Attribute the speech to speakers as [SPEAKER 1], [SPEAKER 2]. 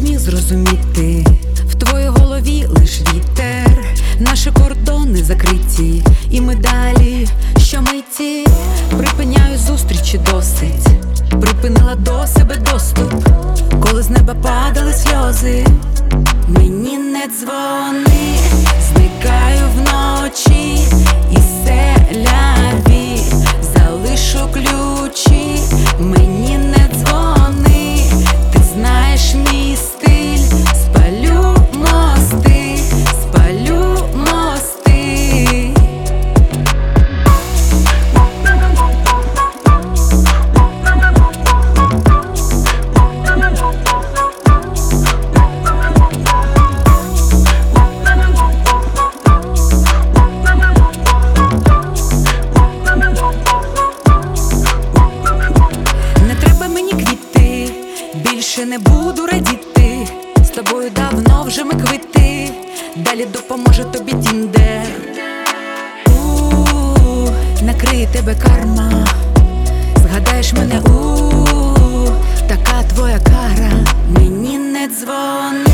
[SPEAKER 1] зміг зрозуміти. В твоїй голові лиш вітер, наші кордони закриті, і ми далі щомиті. Припиняю зустрічі досить, припинила до себе доступ, коли з неба падали сльози. Мені не дзвони, зникаю вночі, і селяві залишу ключі. Мені не дзвони, ти знаєш мій стиль. Спалю мости, спалю мости. Більше не буду радіти, з тобою давно вже ми квити. Далі допоможе тобі Тіндер. Накриє тебе карма, згадаєш мене, така твоя кара. Мені не дзвони.